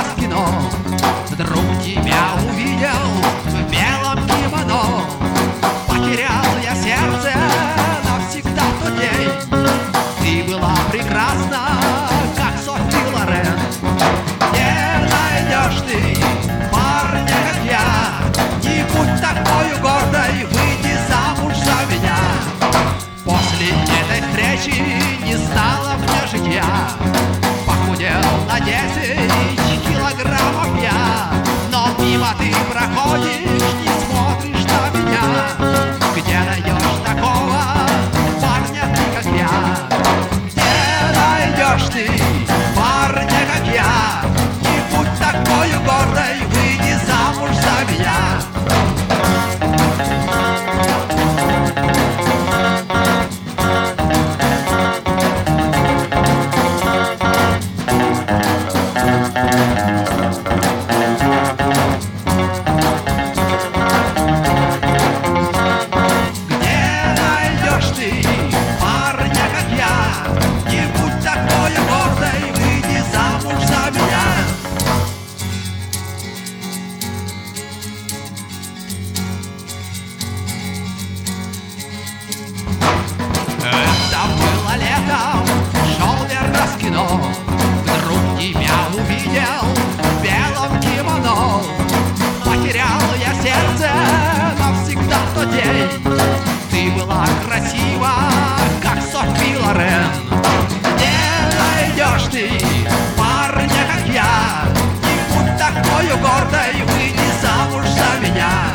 раз в кино вдруг тебя увидел в белом кимоно. Потерял я сердце навсегда в тот день. Ты была прекрасна, как Софи Лорен. Не найдешь ты парня, как я. Не будь такою гордой, выйди замуж за меня. После этой встречи не стало мне житья. Похудел на 10 килограммов я. Но мимо ты проходишь, не смотришь на меня. Где найдешь такого парня, ты, как я? Где найдешь ты парня, как я? Не будь такою гордой, выйди замуж за меня. Шел я раз в кино, вдруг тебя увидел в белом кимоно. Потерял я сердце навсегда в тот день. Ты была красива, как Софи Лорен. Не найдешь ты парня, как я. Не будь такою гордой, выйди замуж за меня.